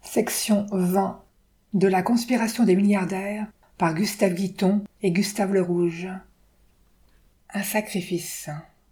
Section 20 de la conspiration des milliardaires par Gustave Guiton et Gustave Le Rouge. Un sacrifice.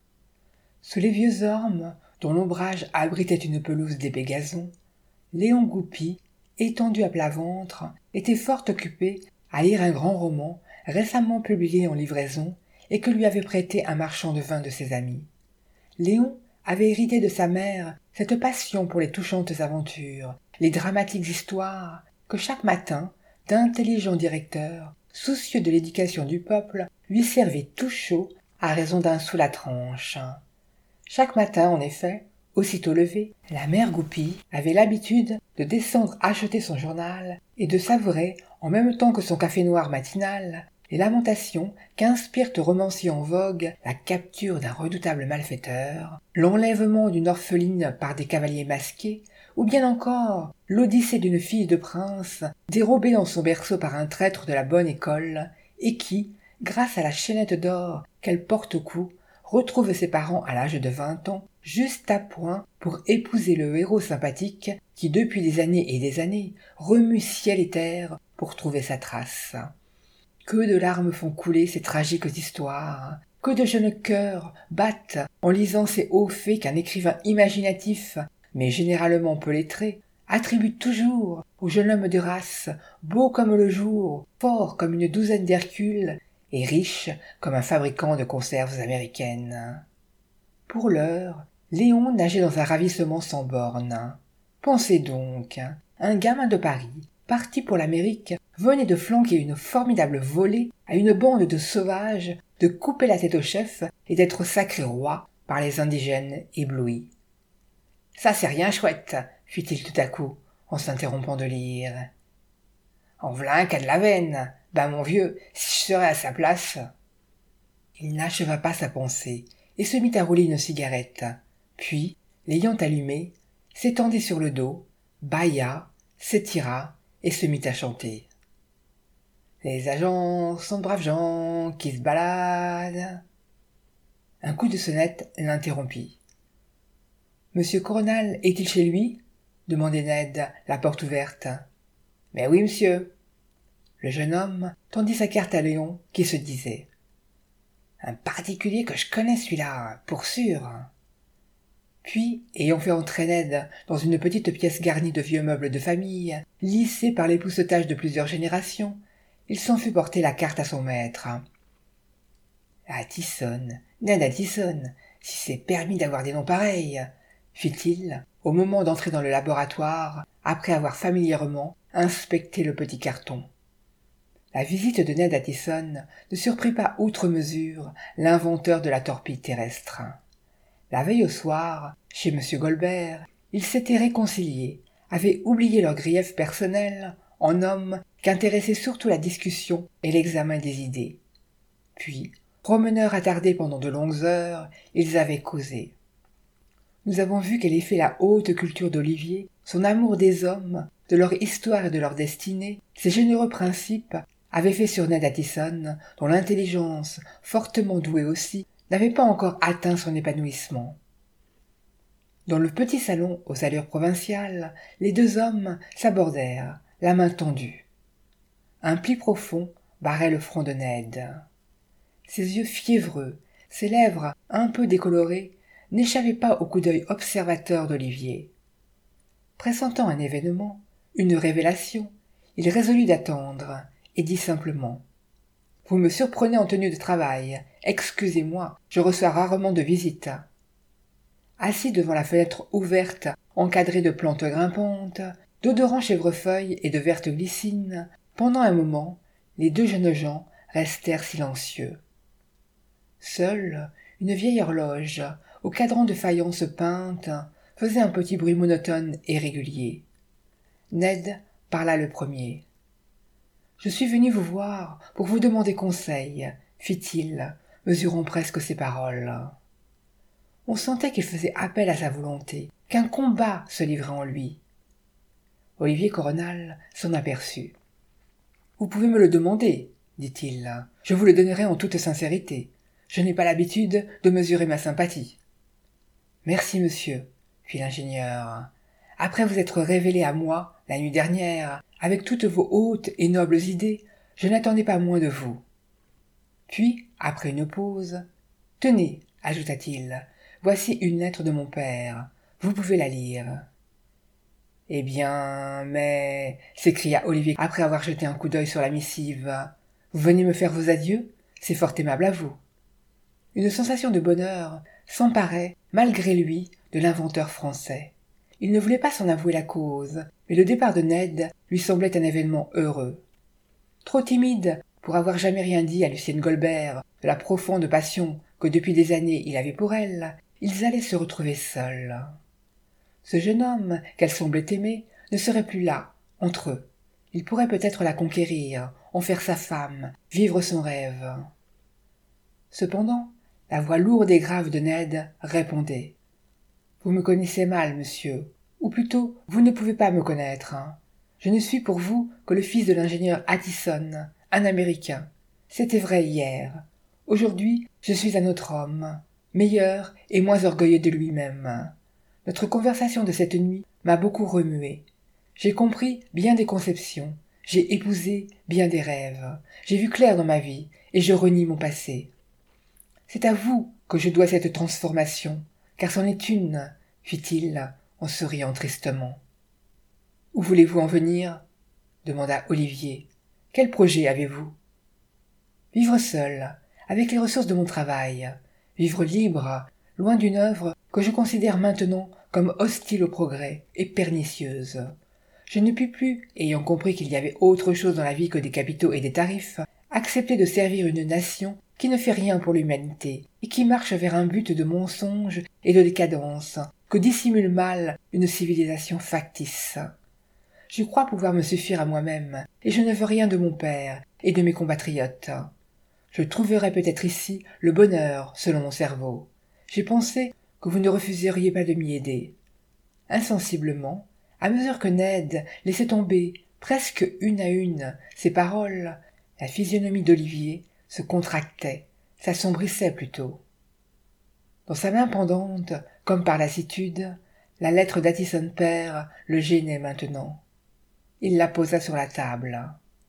Sous les vieux ormes, dont l'ombrage abritait une pelouse d'épais gazons, Léon Goupy, étendu à plat ventre, était fort occupé à lire un grand roman récemment publié en livraison et que lui avait prêté un marchand de vin de ses amis. Léon avait hérité de sa mère cette passion pour les touchantes aventures, les dramatiques histoires que chaque matin d'intelligents directeurs, soucieux de l'éducation du peuple, lui servaient tout chaud à raison d'un sou la tranche. Chaque matin, en effet, aussitôt levée, la mère Goupy avait l'habitude de descendre acheter son journal et de savourer, en même temps que son café noir matinal, les lamentations qu'inspirent aux romanciers en vogue la capture d'un redoutable malfaiteur, l'enlèvement d'une orpheline par des cavaliers masqués, ou bien encore l'odyssée d'une fille de prince dérobée dans son berceau par un traître de la bonne école, et qui, grâce à la chaînette d'or qu'elle porte au cou, retrouve ses parents à l'âge de 20 ans, juste à point pour épouser le héros sympathique qui, depuis des années et des années, remue ciel et terre pour trouver sa trace. Que de larmes font couler ces tragiques histoires, que de jeunes cœurs battent en lisant ces hauts faits qu'un écrivain imaginatif, mais généralement peu lettré, attribue toujours au jeune homme de race, beau comme le jour, fort comme une douzaine d'Hercules, et riche comme un fabricant de conserves américaines. Pour l'heure, Léon nageait dans un ravissement sans bornes. Pensez donc, un gamin de Paris, parti pour l'Amérique, venait de flanquer une formidable volée à une bande de sauvages, de couper la tête au chef et d'être sacré roi par les indigènes éblouis. « Ça, c'est rien chouette, » fit-il tout à coup, en s'interrompant de lire. « En v'là un qu'a de la veine. Ben, mon vieux, si je serais à sa place... » Il n'acheva pas sa pensée et se mit à rouler une cigarette. Puis, l'ayant allumée, s'étendit sur le dos, bâilla, s'étira et se mit à chanter. Les agents sont de braves gens qui se baladent. Un coup de sonnette l'interrompit. « Monsieur Coronal est-il chez lui ?» demandait Ned, la porte ouverte. « Mais oui, monsieur. » Le jeune homme tendit sa carte à Léon, qui se disait. « Un particulier que je connais celui-là, pour sûr. » Puis, ayant fait entrer Ned dans une petite pièce garnie de vieux meubles de famille, lissés par l'époussetage de plusieurs générations, il s'en fut porter la carte à son maître. « Addison, Ned Addison, si c'est permis d'avoir des noms pareils, » fit-il, au moment d'entrer dans le laboratoire, après avoir familièrement inspecté le petit carton. La visite de Ned Addison ne surprit pas outre mesure l'inventeur de la torpille terrestre. La veille au soir, chez M. Goldberg, ils s'étaient réconciliés, avaient oublié leurs griefs personnels en hommes qu'intéressait surtout la discussion et l'examen des idées. Puis, promeneurs attardés pendant de longues heures, ils avaient causé. Nous avons vu quel effet la haute culture d'Olivier, son amour des hommes, de leur histoire et de leur destinée, ses généreux principes, avaient fait sur Ned Addison, dont l'intelligence, fortement douée aussi, n'avait pas encore atteint son épanouissement. Dans le petit salon aux allures provinciales, les deux hommes s'abordèrent, la main tendue. Un pli profond barrait le front de Ned. Ses yeux fiévreux, ses lèvres un peu décolorées, n'échappaient pas au coup d'œil observateur d'Olivier. Pressentant un événement, une révélation, il résolut d'attendre, et dit simplement « Vous me surprenez en tenue de travail. Excusez-moi, je reçois rarement de visites. » Assis devant la fenêtre ouverte, encadrée de plantes grimpantes, d'odorants chèvrefeuilles et de vertes glycines, pendant un moment, les deux jeunes gens restèrent silencieux. Seule, une vieille horloge, au cadran de faïence peinte, faisait un petit bruit monotone et régulier. Ned parla le premier. « Je suis venu vous voir pour vous demander conseil, » fit-il, mesurant presque ses paroles. On sentait qu'il faisait appel à sa volonté, qu'un combat se livrait en lui. Olivier Coronal s'en aperçut. « Vous pouvez me le demander, » dit-il. « Je vous le donnerai en toute sincérité. Je n'ai pas l'habitude de mesurer ma sympathie. »« Merci, monsieur, » fit l'ingénieur. « après vous être révélé à moi, la nuit dernière, avec toutes vos hautes et nobles idées, je n'attendais pas moins de vous. » Puis, après une pause, « Tenez, ajouta-t-il, voici une lettre de mon père. Vous pouvez la lire. » « Eh bien, mais... » s'écria Olivier après avoir jeté un coup d'œil sur la missive. « Vous venez me faire vos adieux? C'est fort aimable à vous. » Une sensation de bonheur s'emparait, malgré lui, de l'inventeur français. Il ne voulait pas s'en avouer la cause, mais le départ de Ned lui semblait un événement heureux. Trop timide pour avoir jamais rien dit à Lucienne Golbert de la profonde passion que depuis des années il avait pour elle, ils allaient se retrouver seuls. Ce jeune homme qu'elle semblait aimer ne serait plus là, entre eux. Il pourrait peut-être la conquérir, en faire sa femme, vivre son rêve. Cependant, la voix lourde et grave de Ned répondait. « Vous me connaissez mal, monsieur, ou plutôt, vous ne pouvez pas me connaître. Je ne suis pour vous que le fils de l'ingénieur Addison, un Américain. C'était vrai hier. Aujourd'hui, je suis un autre homme, meilleur et moins orgueilleux de lui-même. Notre conversation de cette nuit m'a beaucoup remué. J'ai compris bien des conceptions, j'ai épousé bien des rêves, j'ai vu clair dans ma vie, et je renie mon passé. C'est à vous que je dois cette transformation, car c'en est une, fit-il, en souriant tristement. « Où voulez-vous en venir ?» demanda Olivier. « Quel projet avez-vous ?»« Vivre seul, avec les ressources de mon travail, vivre libre, loin d'une œuvre que je considère maintenant comme hostile au progrès et pernicieuse. Je ne puis plus, ayant compris qu'il y avait autre chose dans la vie que des capitaux et des tarifs, accepter de servir une nation qui ne fait rien pour l'humanité et qui marche vers un but de mensonge et de décadence que dissimule mal une civilisation factice. Je crois pouvoir me suffire à moi-même et je ne veux rien de mon père et de mes compatriotes. Je trouverai peut-être ici le bonheur selon mon cerveau. J'ai pensé que vous ne refuseriez pas de m'y aider. » Insensiblement, à mesure que Ned laissait tomber, presque une à une, ses paroles, la physionomie d'Olivier se contractait, s'assombrissait plutôt. Dans sa main pendante, comme par lassitude, la lettre d'Addison père le gênait maintenant. Il la posa sur la table.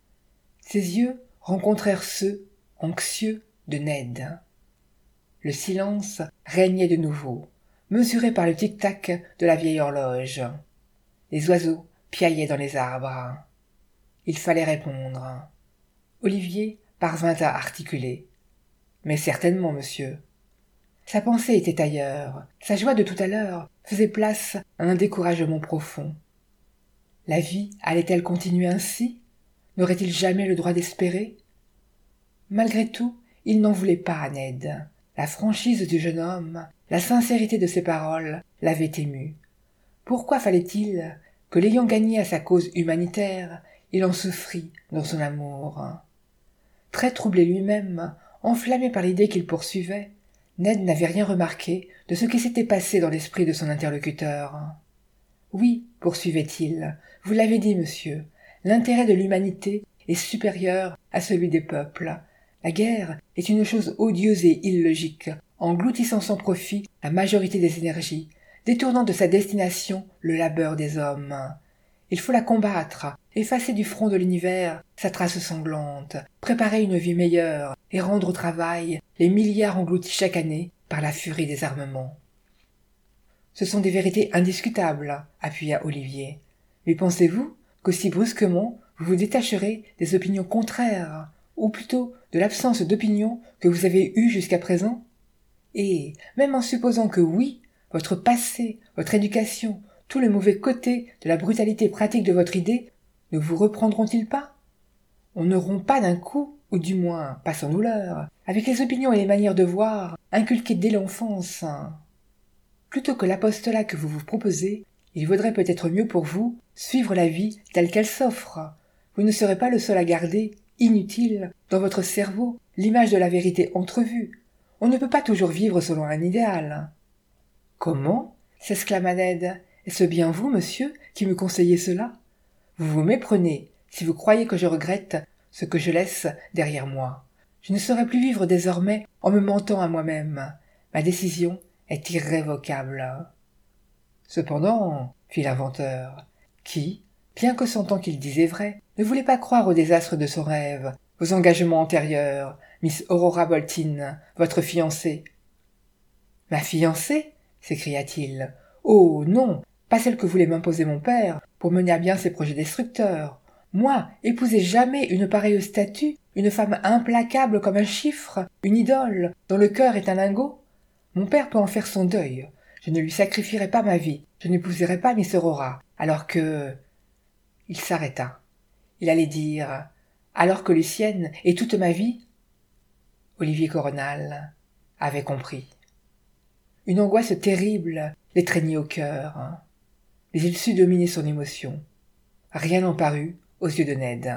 Ses yeux rencontrèrent ceux, anxieux, de Ned. Le silence régnait de nouveau, mesuré par le tic-tac de la vieille horloge. Les oiseaux piaillaient dans les arbres. Il fallait répondre. Olivier parvint à articuler. « Mais certainement, monsieur. » Sa pensée était ailleurs. Sa joie de tout à l'heure faisait place à un découragement profond. La vie allait-elle continuer ainsi? N'aurait-il jamais le droit d'espérer? Malgré tout, il n'en voulait pas à Ned. La franchise du jeune homme, la sincérité de ses paroles l'avaient ému. Pourquoi fallait-il que, l'ayant gagné à sa cause humanitaire, il en souffrît dans son amour? Très troublé lui-même, enflammé par l'idée qu'il poursuivait, Ned n'avait rien remarqué de ce qui s'était passé dans l'esprit de son interlocuteur. « Oui, poursuivait-il, vous l'avez dit, monsieur, l'intérêt de l'humanité est supérieur à celui des peuples. La guerre est une chose odieuse et illogique, engloutissant sans profit la majorité des énergies, détournant de sa destination le labeur des hommes. Il faut la combattre, effacer du front de l'univers sa trace sanglante, préparer une vie meilleure et rendre au travail les milliards engloutis chaque année par la furie des armements. » « Ce sont des vérités indiscutables, » appuya Olivier. « Mais pensez-vous qu'aussi brusquement vous vous détacherez des opinions contraires, ou plutôt de l'absence d'opinion que vous avez eue jusqu'à présent? Et, même en supposant que oui, votre passé, votre éducation, tous les mauvais côtés de la brutalité pratique de votre idée ne vous reprendront-ils pas? On ne rompt pas d'un coup, ou du moins pas sans douleur, avec les opinions et les manières de voir inculquées dès l'enfance. Plutôt que l'apostolat que vous vous proposez, il vaudrait peut-être mieux pour vous suivre la vie telle qu'elle s'offre. Vous ne serez pas le seul à garder, inutile, dans votre cerveau, l'image de la vérité entrevue. On ne peut pas toujours vivre selon un idéal. »« Comment ?» s'exclama Ned. « Est-ce bien vous, monsieur, qui me conseillez cela? Vous vous méprenez, si vous croyez que je regrette ce que je laisse derrière moi. Je ne saurais plus vivre désormais en me mentant à moi-même. Ma décision est irrévocable. » Cependant, fit l'inventeur, qui, bien que sentant qu'il disait vrai, ne voulait pas croire au désastre de son rêve, aux engagements antérieurs, Miss Aurora Bolton, votre fiancée. Ma fiancée s'écria-t-il. Oh non, pas celle que voulait m'imposer mon père pour mener à bien ses projets destructeurs. Moi, épouser jamais une pareille statue, une femme implacable comme un chiffre, une idole, dont le cœur est un lingot. Mon père peut en faire son deuil. Je ne lui sacrifierai pas ma vie, je n'épouserai pas Miss Aurora, alors que... Il s'arrêta. Il allait dire « alors que Lucienne et toute ma vie ?» Olivier Coronal avait compris. Une angoisse terrible l'étreignit au cœur, mais il sut dominer son émotion. Rien n'en parut aux yeux de Ned.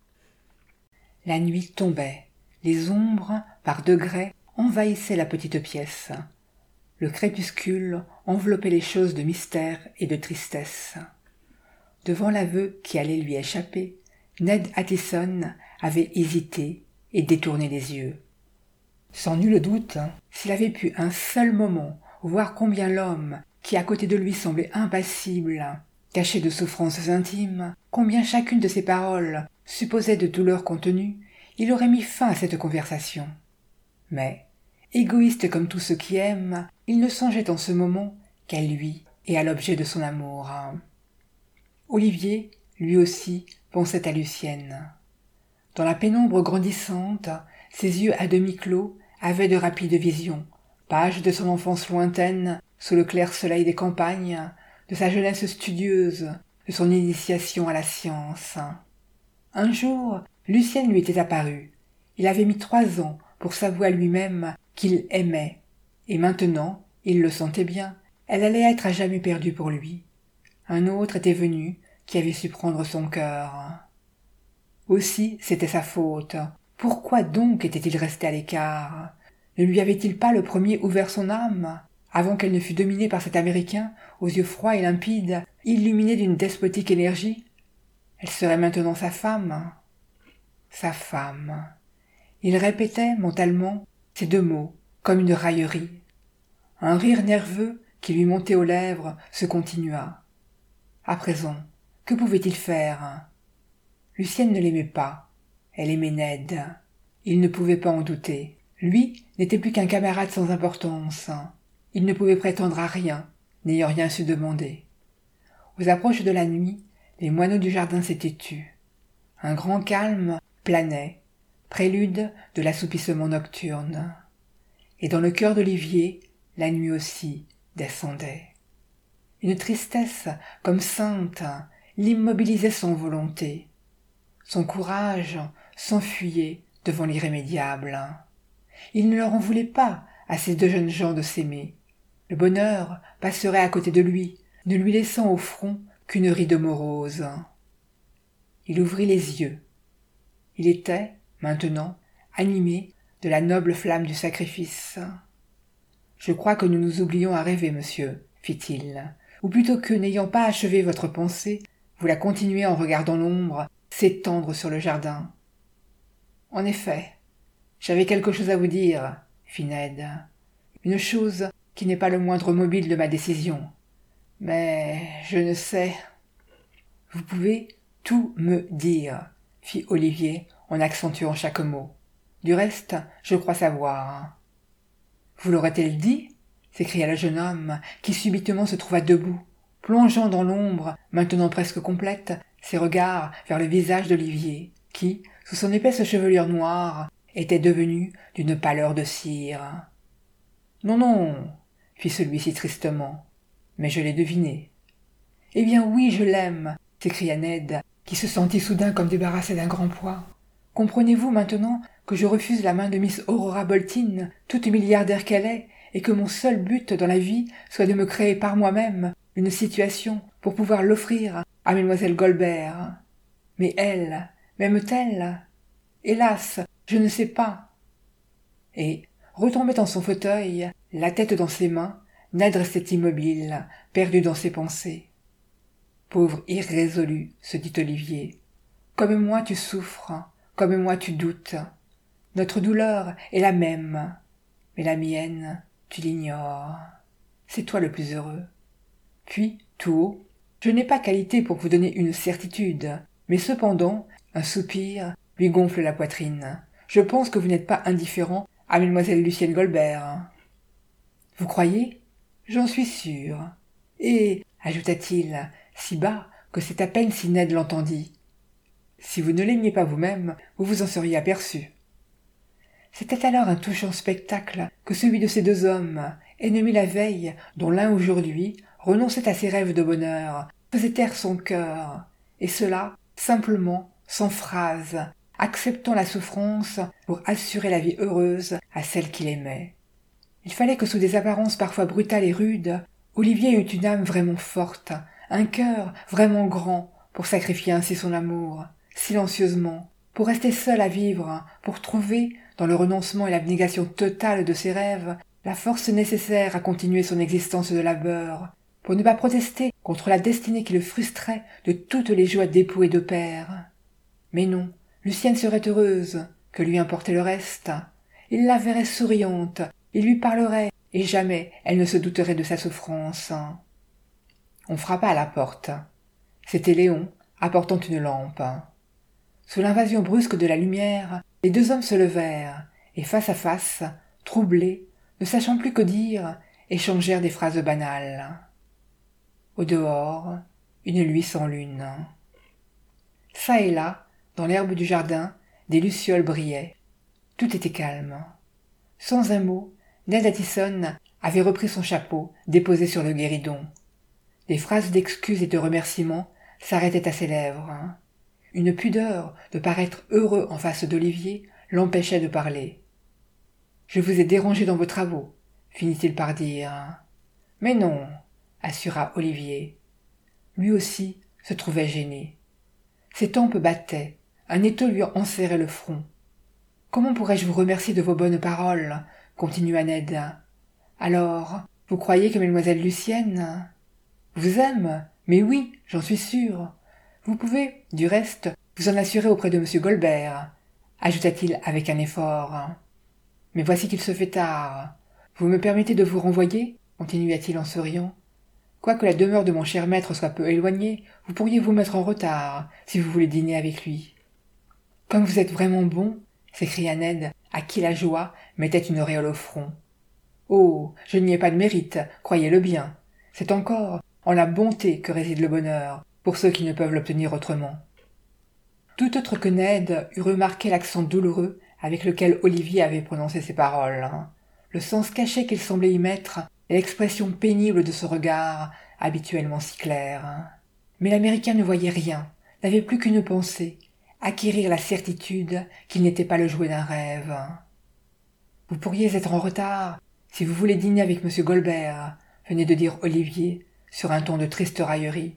La nuit tombait, les ombres, par degrés, envahissaient la petite pièce. Le crépuscule enveloppait les choses de mystère et de tristesse. Devant l'aveu qui allait lui échapper, Ned Addison avait hésité et détourné les yeux. Sans nul doute, s'il avait pu un seul moment voir combien l'homme, qui à côté de lui semblait impassible, caché de souffrances intimes, combien chacune de ses paroles supposait de douleurs contenues, il aurait mis fin à cette conversation. Mais, égoïste comme tous ceux qui aiment, il ne songeait en ce moment qu'à lui et à l'objet de son amour. Olivier, lui aussi, pensait à Lucienne. Dans la pénombre grandissante, ses yeux à demi clos avaient de rapides visions, pages de son enfance lointaine, sous le clair soleil des campagnes, de sa jeunesse studieuse, de son initiation à la science. Un jour, Lucienne lui était apparue. Il avait mis 3 ans pour s'avouer à lui-même qu'il aimait, et maintenant, il le sentait bien, elle allait être à jamais perdue pour lui. Un autre était venu, qui avait su prendre son cœur. Aussi, c'était sa faute. Pourquoi donc était-il resté à l'écart? Ne lui avait-il pas le premier ouvert son âme, avant qu'elle ne fût dominée par cet Américain, aux yeux froids et limpides, illuminé d'une despotique énergie? Elle serait maintenant sa femme. Sa femme. Il répétait mentalement ces 2 mots, comme une raillerie. Un rire nerveux qui lui montait aux lèvres se continua. À présent, que pouvait-il faire? Lucienne ne l'aimait pas. Elle aimait Ned. Il ne pouvait pas en douter. Lui n'était plus qu'un camarade sans importance. Il ne pouvait prétendre à rien, n'ayant rien su demander. Aux approches de la nuit, les moineaux du jardin s'étaient tus. Un grand calme planait, prélude de l'assoupissement nocturne. Et dans le cœur d'Olivier, la nuit aussi descendait. Une tristesse comme sainte l'immobilisait sans volonté. Son courage s'enfuyait devant l'irrémédiable. Il ne leur en voulait pas à ces 2 jeunes gens de s'aimer. Le bonheur passerait à côté de lui, ne lui laissant au front qu'une ride morose. Il ouvrit les yeux. Il était, maintenant, animé de la noble flamme du sacrifice. « Je crois que nous nous oublions à rêver, monsieur, fit-il, ou plutôt que, n'ayant pas achevé votre pensée, vous la continuez en regardant l'ombre s'étendre sur le jardin. » En effet, j'avais quelque chose à vous dire, fit Ned. Une chose qui n'est pas le moindre mobile de ma décision. Mais je ne sais. Vous pouvez tout me dire, fit Olivier en accentuant chaque mot. Du reste, je crois savoir. Vous l'aurait-elle dit? S'écria le jeune homme, qui subitement se trouva debout, plongeant dans l'ombre, maintenant presque complète, ses regards vers le visage d'Olivier, qui, sous son épaisse chevelure noire, était devenu d'une pâleur de cire. Non, non, fit celui-ci tristement, mais je l'ai deviné. Eh bien oui, je l'aime, s'écria Ned, qui se sentit soudain comme débarrassé d'un grand poids. Comprenez-vous maintenant que je refuse la main de Miss Aurora Bolton, toute milliardaire qu'elle est, et que mon seul but dans la vie soit de me créer par moi-même une situation pour pouvoir l'offrir à Mademoiselle Goldberg. Mais elle, m'aime-t-elle? Hélas, je ne sais pas. Et, retombé dans son fauteuil, la tête dans ses mains, Ned restait immobile, perdu dans ses pensées. Pauvre irrésolu, se dit Olivier. Comme moi tu souffres, comme moi tu doutes. Notre douleur est la même, mais la mienne, tu l'ignores. C'est toi le plus heureux. Puis, tout haut, « Je n'ai pas qualité pour vous donner une certitude, mais cependant, un soupir lui gonfle la poitrine. Je pense que vous n'êtes pas indifférent à mademoiselle Lucienne Golbert. » « Vous croyez ? J'en suis sûr. Et, ajouta-t-il, si bas que c'est à peine si Ned l'entendit, si vous ne l'aimiez pas vous-même, vous vous en seriez aperçu. » C'était alors un touchant spectacle que celui de ces deux hommes, ennemis la veille, dont l'un aujourd'hui renonçait à ses rêves de bonheur, faisait taire son cœur, et cela simplement, sans phrase, acceptant la souffrance pour assurer la vie heureuse à celle qu'il aimait. Il fallait que sous des apparences parfois brutales et rudes, Olivier eût une âme vraiment forte, un cœur vraiment grand, pour sacrifier ainsi son amour, silencieusement, pour rester seul à vivre, pour trouver, dans le renoncement et l'abnégation totale de ses rêves, la force nécessaire à continuer son existence de labeur, pour ne pas protester contre la destinée qui le frustrait de toutes les joies d'époux et de père. Mais non, Lucienne serait heureuse, que lui importait le reste. Il la verrait souriante, il lui parlerait, et jamais elle ne se douterait de sa souffrance. On frappa à la porte. C'était Léon, apportant une lampe. Sous l'invasion brusque de la lumière, les deux hommes se levèrent, et face à face, troublés, ne sachant plus que dire, échangèrent des phrases banales. Au dehors, une nuit sans lune. Ça et là, dans l'herbe du jardin, des lucioles brillaient. Tout était calme. Sans un mot, Ned Addison avait repris son chapeau, déposé sur le guéridon. Des phrases d'excuses et de remerciements s'arrêtaient à ses lèvres. Une pudeur de paraître heureux en face d'Olivier l'empêchait de parler. « Je vous ai dérangé dans vos travaux, » finit-il par dire. « Mais non, » assura Olivier. Lui aussi se trouvait gêné. Ses tempes battaient, un étau lui enserrait le front. « Comment pourrais-je vous remercier de vos bonnes paroles ?» continua Ned. « Alors, vous croyez que mademoiselle Lucienne vous aime? Mais oui, j'en suis sûr. Vous pouvez, du reste, vous en assurer auprès de M. Golbert, ajouta-t-il avec un effort. Mais voici qu'il se fait tard. Vous me permettez de vous renvoyer, continua-t-il en souriant. Quoique la demeure de mon cher maître soit peu éloignée, vous pourriez vous mettre en retard, si vous voulez dîner avec lui. Comme vous êtes vraiment bon, s'écria Ned, à qui la joie mettait une auréole au front. Oh, je n'y ai pas de mérite, croyez-le bien. C'est encore en la bonté que réside le bonheur, pour ceux qui ne peuvent l'obtenir autrement. Tout autre que Ned eût remarqué l'accent douloureux avec lequel Olivier avait prononcé ces paroles, le sens caché qu'il semblait y mettre et l'expression pénible de ce regard, habituellement si clair. Mais l'Américain ne voyait rien, n'avait plus qu'une pensée, acquérir la certitude qu'il n'était pas le jouet d'un rêve. « Vous pourriez être en retard, si vous voulez dîner avec M. Golbert, » venait de dire Olivier, sur un ton de triste raillerie.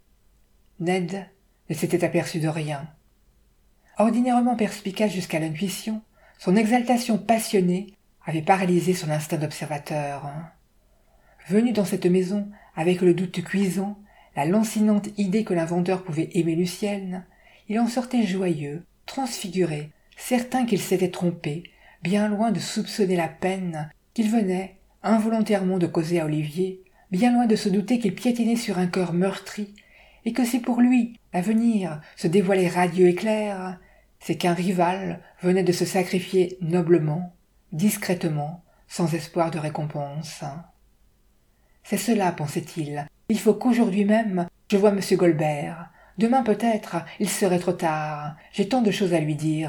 Ned ne s'était aperçu de rien. Ordinairement perspicace jusqu'à l'intuition, son exaltation passionnée avait paralysé son instinct d'observateur. Venu dans cette maison avec le doute cuisant, la lancinante idée que l'inventeur pouvait aimer Lucienne, il en sortait joyeux, transfiguré, certain qu'il s'était trompé, bien loin de soupçonner la peine qu'il venait involontairement de causer à Olivier, bien loin de se douter qu'il piétinait sur un cœur meurtri, et que si pour lui l'avenir se dévoilait radieux et clair, c'est qu'un rival venait de se sacrifier noblement, discrètement, sans espoir de récompense. C'est cela, pensait-il. Il faut qu'aujourd'hui même je voie M. Golbert. Demain peut-être, il serait trop tard. J'ai tant de choses à lui dire.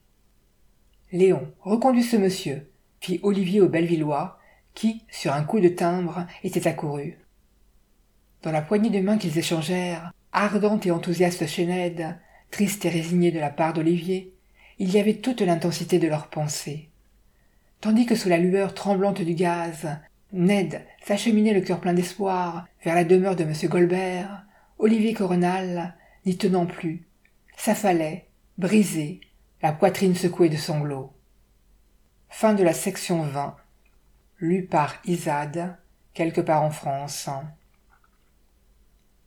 Léon, reconduis ce monsieur, fit Olivier au Bellevillois, qui, sur un coup de timbre, était accouru. Dans la poignée de main qu'ils échangèrent, ardente et enthousiaste chez Ned, triste et résignée de la part d'Olivier, il y avait toute l'intensité de leurs pensées. Tandis que sous la lueur tremblante du gaz, Ned s'acheminait le cœur plein d'espoir vers la demeure de M. Golbert, Olivier Coronal, n'y tenant plus, s'affalait, brisé, la poitrine secouée de sanglots. Fin de la section 20, lue par Isade, quelque part en France.